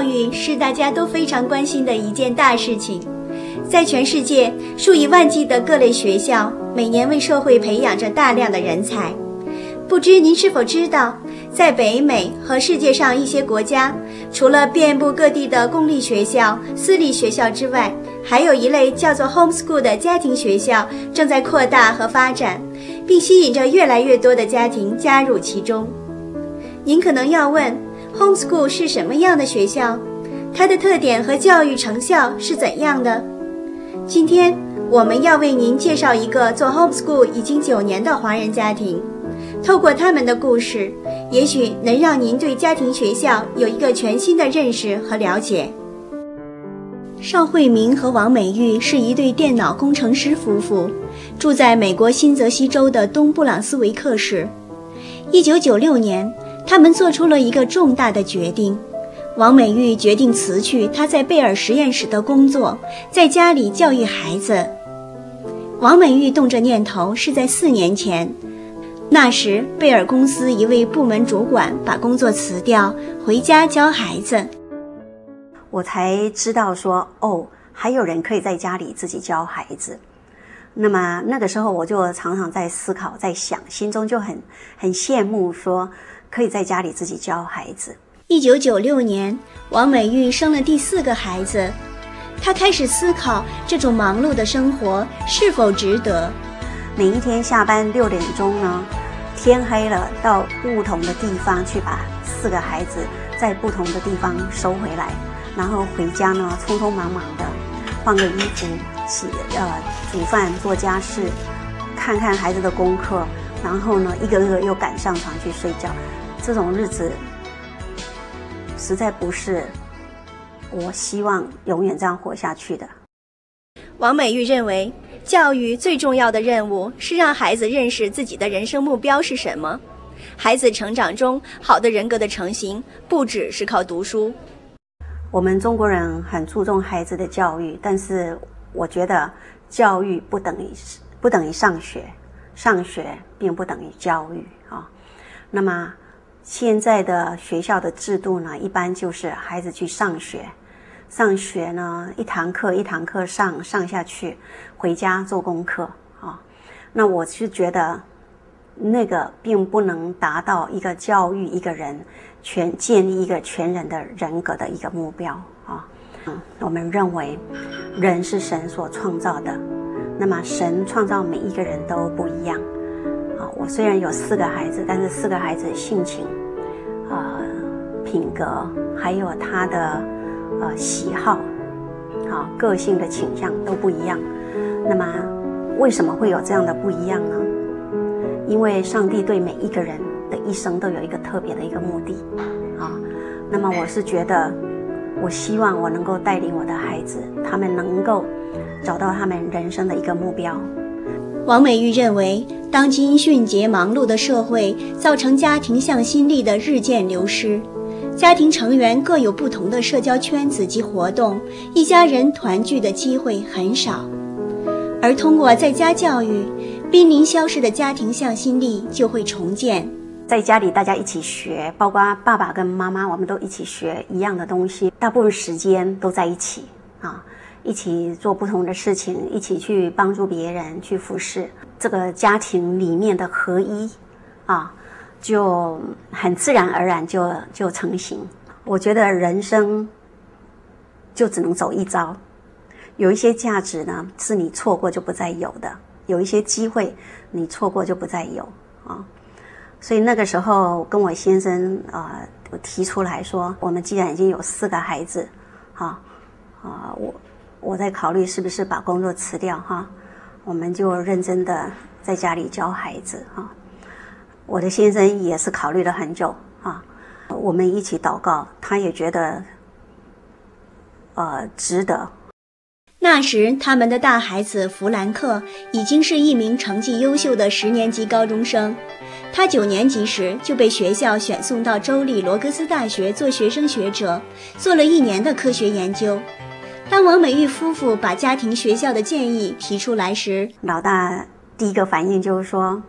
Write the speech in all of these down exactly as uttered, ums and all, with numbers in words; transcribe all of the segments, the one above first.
教育是大家都非常关心的一件大事情。在全世界，数以万计的各类学校每年为社会培养着大量的人才。不知您是否知道，在北美和世界上一些国家，除了遍布各地的公立学校、私立学校之外，还有一类叫做 homeschool 的家庭学校正在扩大和发展，并吸引着越来越多的家庭加入其中。您可能要问， homeschool 是什么样的学校？它的特点和教育成效是怎样的？今天我们要为您介绍一个做 homeschool 已经九年的华人家庭，透过他们的故事，也许能让您对家庭学校有一个全新的认识和了解。邵慧明和王美玉是一对电脑工程师夫妇，住在美国新泽西州的东布朗斯维克市。一九九六年，他们做出了一个重大的决定。王美玉决定辞去她在贝尔实验室的工作，在家里教育孩子。王美玉动这念头是在四年前，那时贝尔公司一位部门主管把工作辞掉，回家教孩子。 我才知道说，哦，还有人可以在家里自己教孩子。那么那个时候我就常常在思考，在想，心中就很很羡慕说可以在家里自己教孩子。 一九九六年，王美玉生了第四个孩子，她开始思考这种忙碌的生活是否值得。 每一天下班六点钟呢，天黑了，到不同的地方去把四个孩子在不同的地方收回来，然后回家呢，匆匆忙忙的换个衣服，洗呃煮饭做家事，看看孩子的功课，然后呢一个个又赶上床去睡觉。这种日子实在不是我希望永远这样活下去的。 王美玉认为，教育最重要的任务是让孩子认识自己的人生目标是什么。孩子成长中好的人格的成型，不只是靠读书。 我们中国人很注重孩子的教育，但是我觉得教育不等于不等于上学，上学并不等于教育啊。那么现在的学校的制度呢，一般就是孩子去上学，上学呢一堂课一堂课上上下去，回家做功课啊。那我是觉得那个并不能达到一个教育一个人全建立一个全人的人格的一个目标啊。嗯，我们认为人是神所创造的，那么神创造每一个人都不一样啊。我虽然有四个孩子，但是四个孩子的性情、呃、品格，还有他的呃喜好、啊个性的倾向都不一样。那么为什么会有这样的不一样呢？因为上帝对每一个人的一生都有一个特别的一个目的啊。那么我是觉得，我希望我能够带领我的孩子，他们能够找到他们人生的一个目标。 王美玉认为，当今迅捷忙碌的社会造成家庭向心力的日渐流失，家庭成员各有不同的社交圈子及活动，一家人团聚的机会很少。而通过在家教育，濒临消失的家庭向心力就会重建。 在家里大家一起学，包括爸爸跟妈妈，我们都一起学一样的东西，大部分时间都在一起啊，一起做不同的事情，一起去帮助别人，去服侍。这个家庭里面的合一啊，就很自然而然就就成型。我觉得人生就只能走一遭，有一些价值呢是你错过就不再有的，有一些机会你错过就不再有啊。所以那个时候跟我先生啊、呃，我提出来说，我们既然已经有四个孩子，哈啊、呃，我我在考虑是不是把工作辞掉哈，我们就认真的在家里教孩子哈。我的先生也是考虑了很久啊，我们一起祷告，他也觉得呃值得。 那时他们的大孩子弗兰克已经是一名成绩优秀的十年级高中生，他九年级时就被学校选送到州立罗格斯大学做学生学者，做了一年的科学研究。当王美玉夫妇把家庭学校的建议提出来时， 老大第一个反应就是说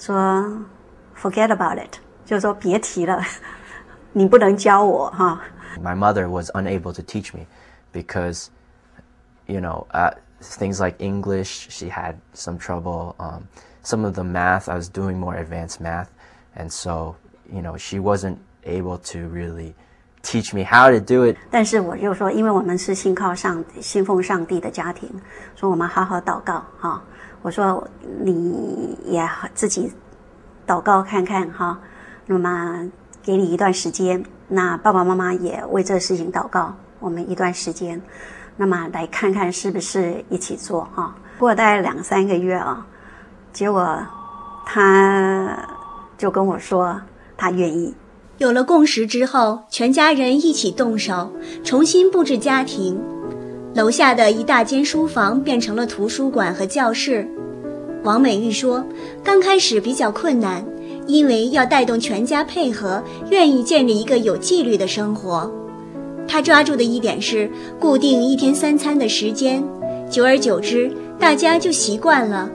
说 forget about it， 就是说别提了，你不能教我哈。 My mother was unable to teach me because, you know, uh, things like English, she had some trouble. Um, some of the math, I was doing more advanced math, and so, you know, she wasn't able to really teach me how to do it. 但是我就说，因为我们是信靠上信奉上帝的家庭，说我们好好祷告哈。我说你也自己祷告看看哈，那么给你一段时间，那爸爸妈妈也为这事情祷告，我们一段时间，那么来看看是不是一起做哈。过了大概两三个月啊，结果他就跟我说他愿意。 有了共识之后，全家人一起动手，重新布置家庭。楼下的一大间书房变成了图书馆和教室。王美玉说，刚开始比较困难，因为要带动全家配合，愿意建立一个有纪律的生活。她抓住的一点是固定一天三餐的时间，久而久之，大家就习惯了。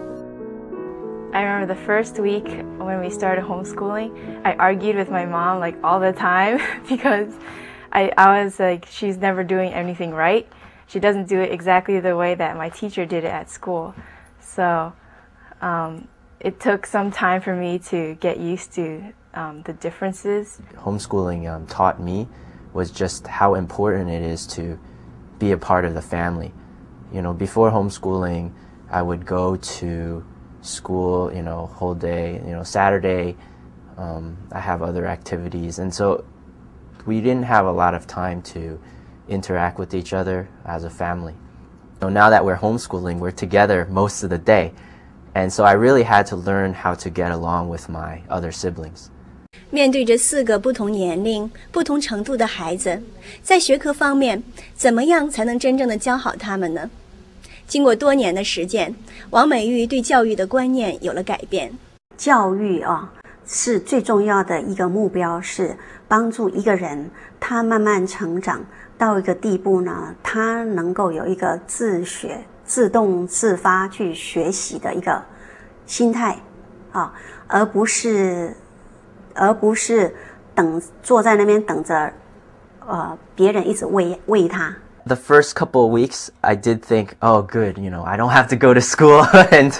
I remember the first week when we started homeschooling, I argued with my mom like all the time because I, I was like, she's never doing anything right. She doesn't do it exactly the way that my teacher did it at school. So um, it took some time for me to get used to um, the differences. Homeschooling um, taught me was just how important it is to be a part of the family. You know, before homeschooling, I would go to school, you know, whole day, you know, Saturday, um, I have other activities. And so we didn't have a lot of time to interact with each other as a family. So now that we're homeschooling, we're together most of the day. And so I really had to learn how to get along with my other siblings. 面对着四个不同年龄、不同程度的孩子，在学科方面，怎么样才能真正的教好他们呢？经过多年的实践，王美玉对教育的观念有了改变。 教育啊，是最重要的一个目标，是帮助一个人他慢慢成长到一个地步呢，他能够有一个自学、自动自发去学习的一个心态啊，而不是而不是等坐在那边等着，呃，别人一直喂喂他。 The first couple of weeks, I did think, oh, good, you know, I don't have to go to school and,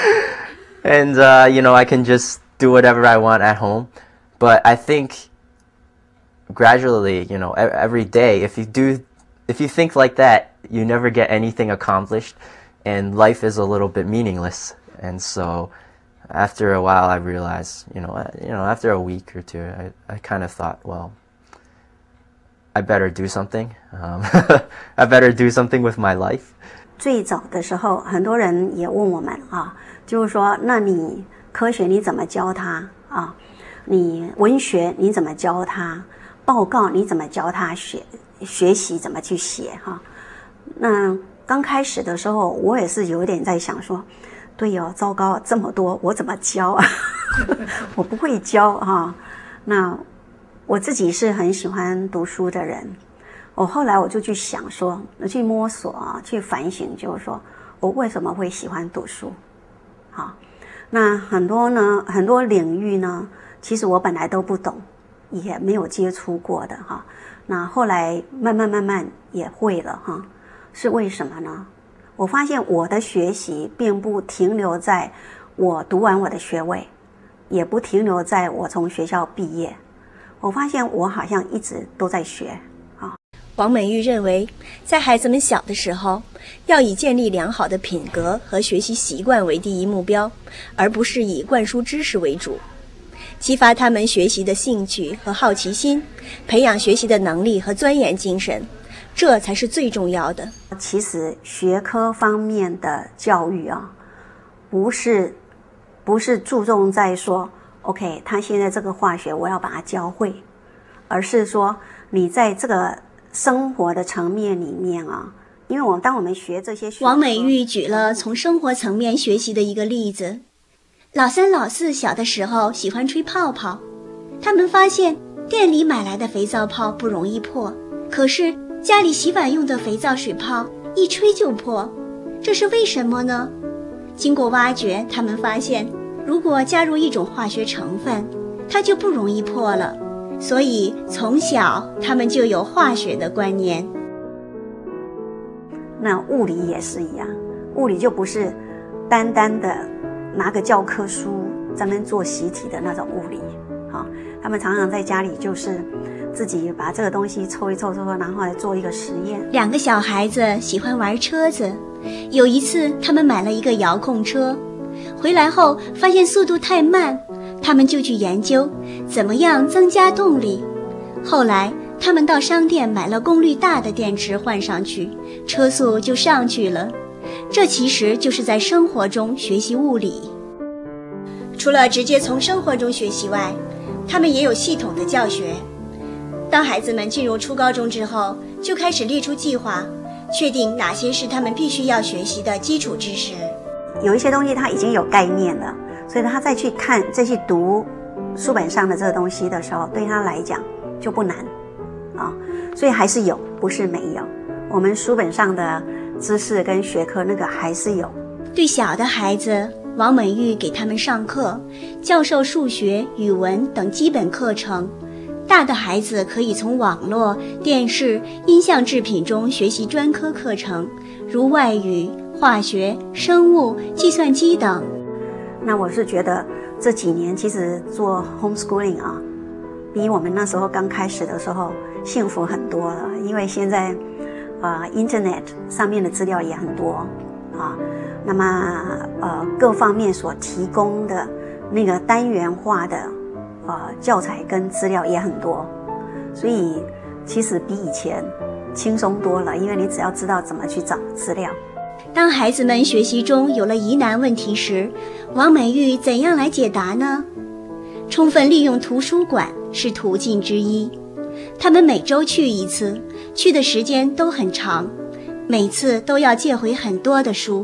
and uh, you know, I can just do whatever I want at home. But I think gradually, you know, every day, if you do, if you think like that, you never get anything accomplished, and life is a little bit meaningless. And so after a while, I realized, you know, you know, after a week or two, I, I kind of thought, well, I better do something. Um, I better do something with my life. 最早的时候，很多人也问我们啊，就是说，那你科学你怎么教他啊？你文学你怎么教他？报告你怎么教他学学习怎么去写哈、啊？那刚开始的时候，我也是有点在想说，对哦，糟糕，这么多，我怎么教啊？我不会教哈、啊。那我自己是很喜欢读书的人，我后来我就去想说，去摸索啊，去反省，就是说我为什么会喜欢读书？好，那很多呢，很多领域呢，其实我本来都不懂，也没有接触过的哈。那后来慢慢慢慢也会了哈，是为什么呢？我发现我的学习并不停留在我读完我的学位，也不停留在我从学校毕业。我发现我好像一直都在学啊。 王美玉认为，在孩子们小的时候，要以建立良好的品格和学习习惯为第一目标，而不是以灌输知识为主。激发他们学习的兴趣和好奇心，培养学习的能力和钻研精神，这才是最重要的。 其实学科方面的教育啊，不是不是注重在说 OK 他现在这个化学我要把它教会，而是说你在这个生活的层面里面啊，因为我当我们学这些学科， 王美玉举了从生活层面学习的一个例子。老三老四小的时候喜欢吹泡泡，他们发现店里买来的肥皂泡不容易破，可是家里洗碗用的肥皂水泡一吹就破，这是为什么呢？经过挖掘，他们发现如果加入一种化学成分，它就不容易破了。 所以从小他们就有化学的观念。 那物理也是一样，物理就不是单单的拿个教科书在那边做习题的那种物理啊，他们常常在家里就是自己把这个东西凑一凑凑，然后来做一个实验。 两个小孩子喜欢玩车子，有一次他们买了一个遥控车，回来后发现速度太慢，他们就去研究怎么样增加动力。后来他们到商店买了功率大的电池换上去，车速就上去了。这其实就是在生活中学习物理。除了直接从生活中学习外，他们也有系统的教学。当孩子们进入初高中之后，就开始列出计划，确定哪些是他们必须要学习的基础知识。 有一些东西他已经有概念了，所以他再去看再去读书本上的这个东西的时候，对他来讲就不难啊，所以还是有，不是没有。我们书本上的知识跟学科那个还是有。 对小的孩子，王美玉给他们上课，教授数学、语文等基本课程。大的孩子可以从网络、电视、音像制品中学习专科课程，如外语、化学、生物、计算机等。 那我是觉得这几年其实做 homeschooling 啊，比我们那时候刚开始的时候幸福很多了，因为现在呃 Internet 上面的资料也很多啊，那么呃各方面所提供的那个单元化的呃教材跟资料也很多，所以其实比以前轻松多了，因为你只要知道怎么去找资料。 当孩子们学习中有了疑难问题时，王美玉怎样来解答呢？充分利用图书馆是途径之一。他们每周去一次，去的时间都很长，每次都要借回很多的书。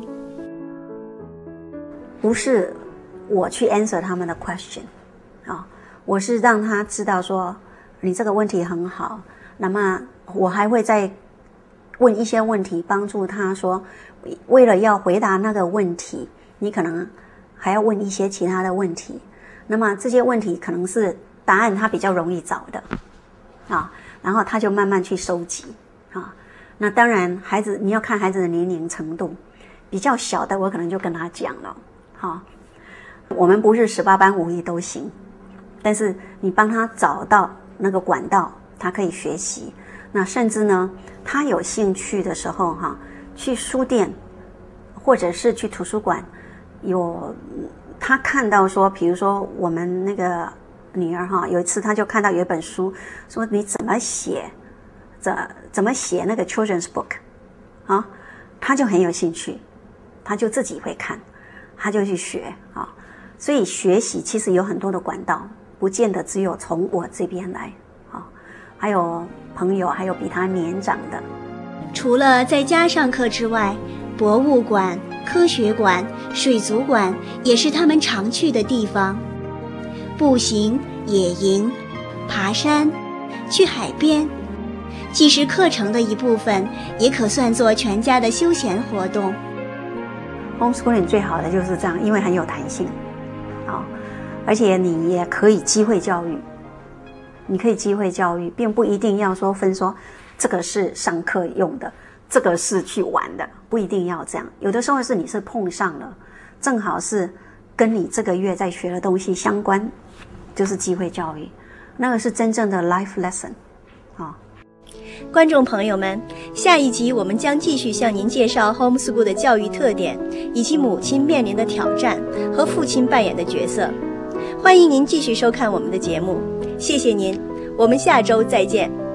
不是我去 answer 他们的 question 啊，我是让他知道说你这个问题很好，那么我还会再问一些问题，帮助他说为了要回答那个问题，你可能还要问一些其他的问题，那么这些问题可能是答案他比较容易找的啊，然后他就慢慢去收集啊。那当然孩子你要看孩子的年龄程度，比较小的我可能就跟他讲了啊，我们不是十八般武艺都行，但是你帮他找到那个管道，他可以学习。那甚至呢他有兴趣的时候哈，去书店或者是去图书馆，有他看到说，比如说我们那个女儿哈，有一次他就看到有一本书，说你怎么写怎怎么写那个 children's book 啊，他就很有兴趣，他就自己会看，他就去学啊。所以学习其实有很多的管道，不见得只有从我这边来啊，还有朋友，还有比他年长的。 除了在家上课之外，博物馆、科学馆、水族馆也是他们常去的地方。步行、野营、爬山、去海边，既是课程的一部分，也可算作全家的休闲活动。 homeschooling 最好的就是这样，因为很有弹性啊，而且你也可以机会教育，你可以机会教育，并不一定要说分说这个是上课用的，这个是去玩的，不一定要这样。有的时候是你是碰上了，正好是跟你这个月在学的东西相关，就是机会教育，那个是真正的 life lesson 啊。 观众朋友们，下一集我们将继续向您介绍 homeschool 的教育特点，以及母亲面临的挑战和父亲扮演的角色。欢迎您继续收看我们的节目，谢谢您，我们下周再见。